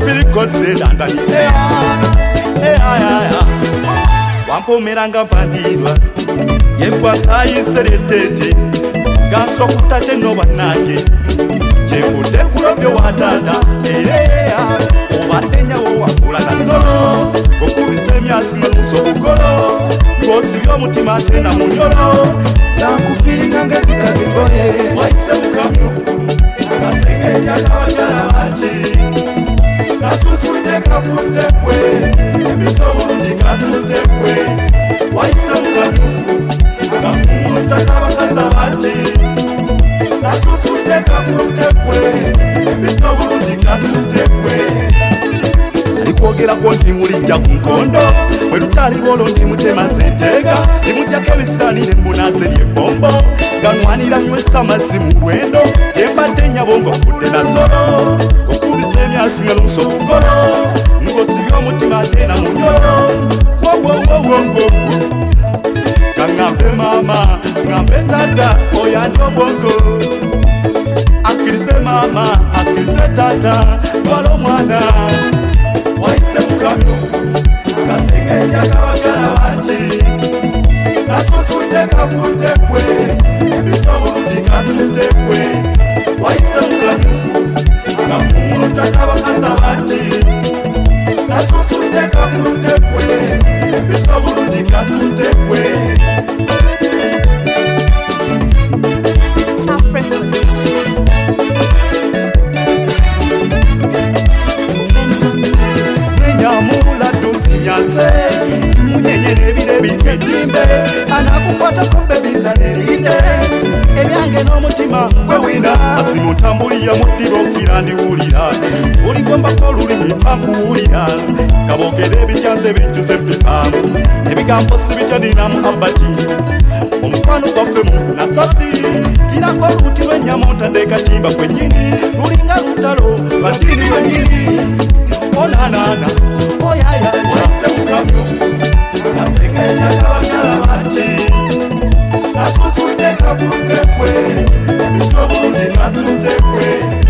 feel God said andani wampomeranga mpandilwa yekwasa iseretete gaso kutache no banage chekude kulobyo watata obadenya wo wakula nasolo okubise myasi musobukolo kosi byo mutima tena munyolo nakufirina ngezi kaziboye waise mukamyo akasengeja kawachala bachi nasusunye kakutekwe ebisobundi katutekwe waise mukamyo akakumota kabakasa bachi nasusunye kakutekwe ebisobundi katutekwe alikwogera konti mulijja ku nkondo bwe lutali bolo ndi mutema zentega limujjako ebisaanire mbunaze lyebombo ganwanira nywesa amazzi mu lwendo yembadde nnyabo ng'ofudde nasolo okubisa emyasi nga luusa obugolo ng'osibye omutima ate na munyolo wowowowowo kaŋŋambe maama ŋŋambe tata oyandi obwongo akkirize maama akkirize tata twala omwana waise mukamyo kasengeja kawachala bachi nasusunye kakutekwe ebisobundi katutekwe waise mukamyo kakumuta kabakasa bachi nasusunye kakutekwe ebisobundi katutekwe munyenye nebire biketimbe anakukwata kombe bizane linde ebyange n'omutima gwe wina asimutambuliya muddiro kirandiwulira uligombako lulimi pankuwulira kabogere ebityanze bijjuze bipamu ebigambo sibityaninamu abati omukwano gwaffe mu nasasi kirako oluti lw'ennyama otadde katimba kwennyini lulinga lutalo badini lwennyini onanana oyaya waise mukamyo kasengeja kawachala bachi nasusunye kakutekwe ebisobundi katutekwe